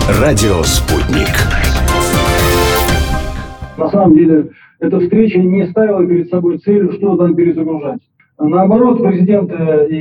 Радио «Спутник». На самом деле, эта встреча не ставила перед собой целью что-то там перезагружать. Наоборот, президенты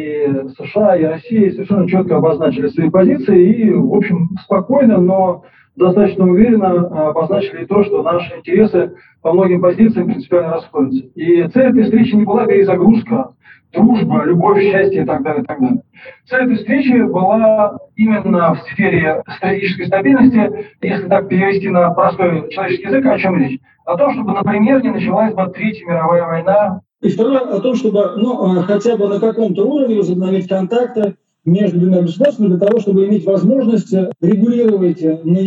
и США, и России совершенно четко обозначили свои позиции и, в общем, спокойно, но достаточно уверенно обозначили то, что наши интересы по многим позициям принципиально расходятся. И цель этой встречи не была перезагрузка, дружба, любовь, счастье и так далее, и так далее. Цель этой встречи была именно в сфере стратегической стабильности, если так перевести на простой человеческий язык, о чем речь? О том, чтобы, например, не началась бы Третья мировая война. И второе, о том, чтобы хотя бы на каком-то уровне возобновить контакты между двумя государствами для того, чтобы иметь возможность регулировать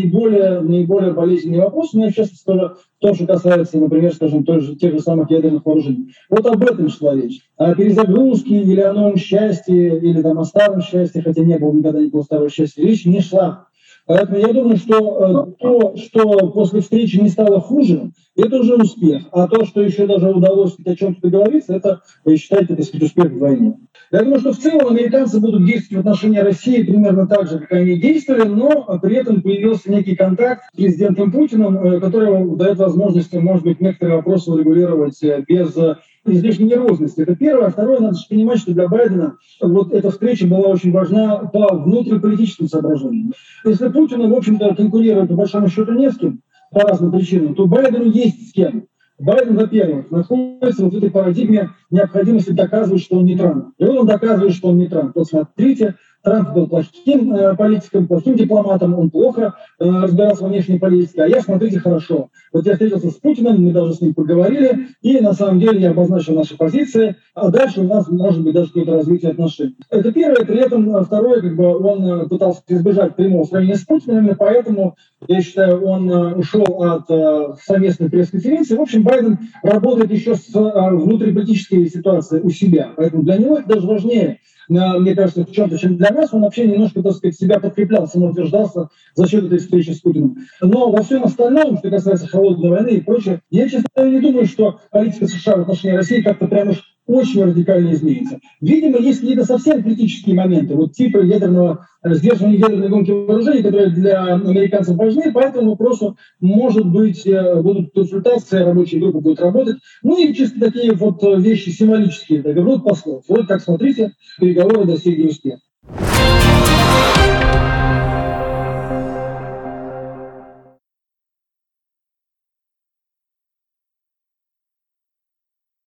наиболее болезненные вопросы, ну и в частности тоже в том, что касается, например, скажем, тех же самых ядерных вооружений. Вот об этом шла речь. О перезагрузке или о новом счастье, или там о старом счастье, хотя никогда не было старого счастья, речь не шла. Поэтому я думаю, что то, что после встречи не стало хуже, это уже успех. А то, что еще даже удалось о чем-то договориться, это, считайте, так сказать, успех вдвойне. Я думаю, что в целом американцы будут действовать в отношении России примерно так же, как они действовали, но при этом появился некий контакт с президентом Путиным, который дает возможность, может быть, некоторые вопросы урегулировать без излишней нервозности. Это первое. А второе, надо понимать, что для Байдена вот эта встреча была очень важна по внутриполитическим соображениям. Если Путину, в общем-то, конкурировать по большому счету не с кем, по разным причинам, то Байдену есть с кем. Байден, во-первых, находится в этой парадигме необходимости доказывать, что он не Трамп. И он доказывает, что он не Трамп. Вот смотрите, Трамп был плохим политиком, плохим дипломатом, он плохо разбирался во внешней политике, а я, смотрите, хорошо. Вот я встретился с Путиным, мы даже с ним поговорили, и на самом деле я обозначил наши позиции, а дальше у нас может быть даже какое-то развитие отношений. Это первое, при этом второе, он пытался избежать прямого сравнения с Путиным, именно поэтому, я считаю, он ушел от совместной пресс-конференции. В общем, Байден работает еще с внутриполитической ситуацией у себя, поэтому для него это даже важнее, мне кажется, в чем-то, чем для нас, он вообще немножко, так сказать, себя подкреплял, самоутверждался за счет этой встречи с Путиным. Но во всем остальном, что касается холодной войны и прочее, я, честно говоря, не думаю, что политика США в отношении России как-то прям уж очень радикально изменится. Видимо, есть какие-то совсем критические моменты, вот типа сдерживания ядерной гонки вооружений, которые для американцев важны, по этому вопросу, может быть, будут консультации, рабочая группа будет работать. Ну и чисто такие вот вещи символические, вернут послов. Вот как, смотрите, переговоры достигли успеха.